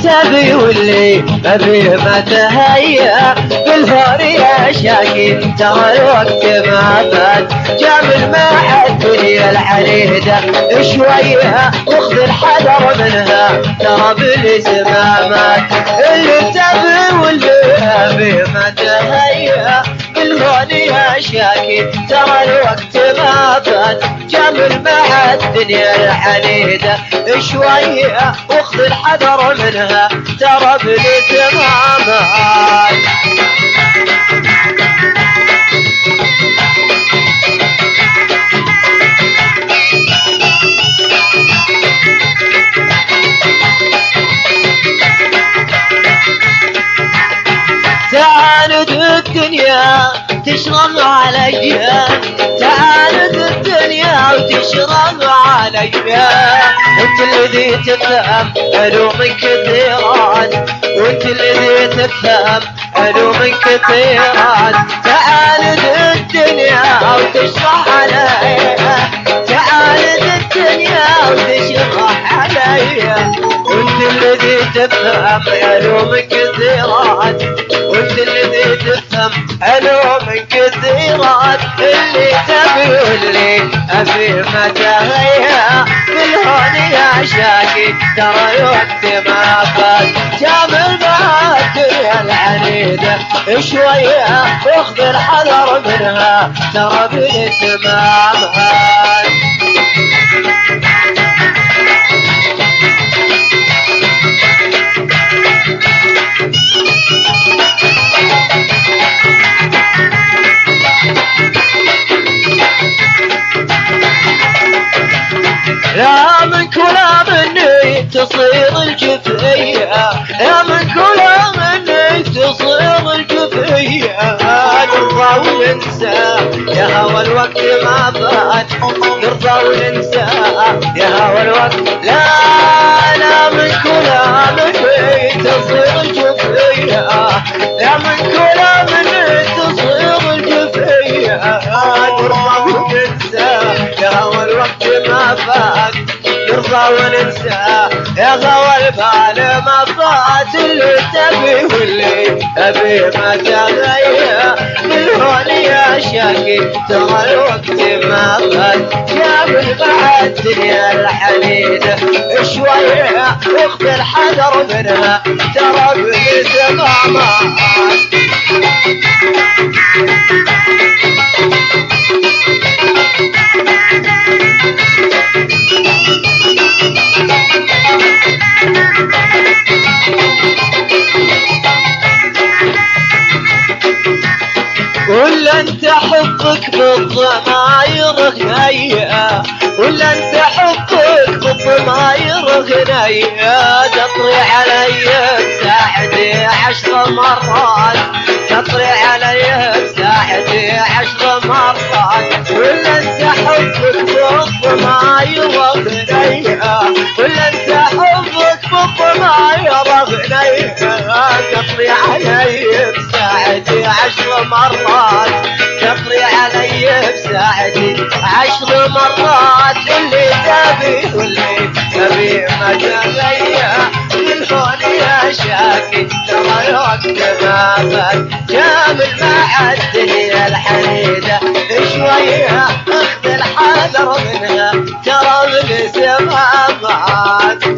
تبي واللي أبيه ما تهيأ بالهون يا شاكي ترى الوقت ما فات جامل مع الدنيا العنيدة شوية واخذ الحذر منها ترى بالزمامات اللي تبي واللي أبيه ما تهيأ بالهون يا شاكي ترى الوقت ما فات جامل مع الدنيا العنيدة شوية واخذ الحذر منها ترى بالزمامات. تعاند الدنيا تشرب عليا تعاند الدنيا وتشرب عليا وانت الذي تفهم علوم كثيرات وانت الذي تفهم علوم كثيرات تعاند الدنيا وتشرح عليا تعاند الدنيا وتشرح عليا وانت الذي تفهم علوم كثيرات وانت الذي تفهم علوم كثيرات اللي تبي واللي ابي ما تهيأ بالهون يا شاكي ترى الوقت ما فات جامل مع الدنيا العنيدة شوية واخذ الحذر منها ترى بالتمامات. يا منك ولا مني تصير الجفية يا منك ولا مني تصير الجفية نرضى وننسى يا هوى الوقت ما فات نرضى وننسى يا هوى الوقت لا منك ولا مني تصير الجفية يا منك ولا مني تصير الجفية نرضى وننسى يا هوى الوقت ما فات نرضى وننسى يا غوى البال ما فات اللي تبي واللي ابي ما تغير بالهون يا شاكي ترى الوقت ما فات جامل مع الدنيا الحنيدة شوية واخذ الحذر منها ترى بالزمامات. ولا انت حبك بالضماير غنية ولا انت حبك بالضماير غنية تطري علي بساعتي 10 مرات تطري علي بساعتي 10 مرات ولا انت حبك بالضماير غنية ولا انت حبك بالضماير غنية تطري علي بساعتي 10 مرات تطري علي بساعتي 10 مرات اللي تبي واللي تبي ما تغير بالهون يا شاكي ترى الوقت ما فات جامل مع الدنيا الحنيدة شوية اخذ الحذر منها ترى بالزمامات.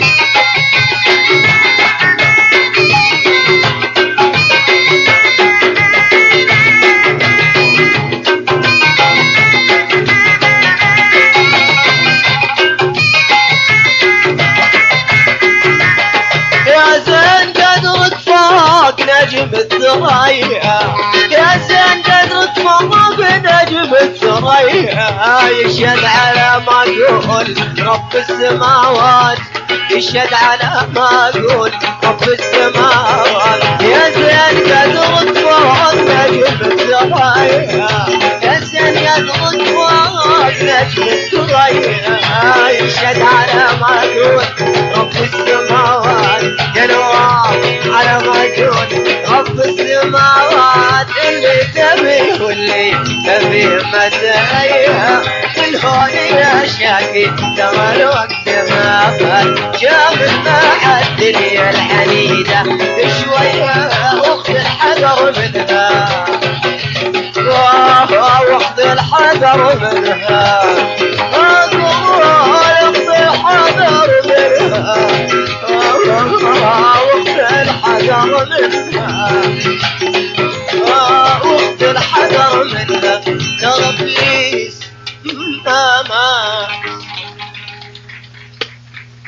نجم الثريا يا زين قدرك فوق نجم الثريا يشهد على ما اقول رب السماوات يشهد على ما اقول رب السماوات يا زين قدرك فوق نجم الثريا يا زين قدرك فوق نجم الثريا يشهد على ما اقول رب السماوات يا نوار على ما اقول رب السماوات اللي تبي واللي تبي ما تهيأ بالهون يا شاكي ترى الوقت ما فات جامل مع الدنيا الحنين منها واخذ الحذر منها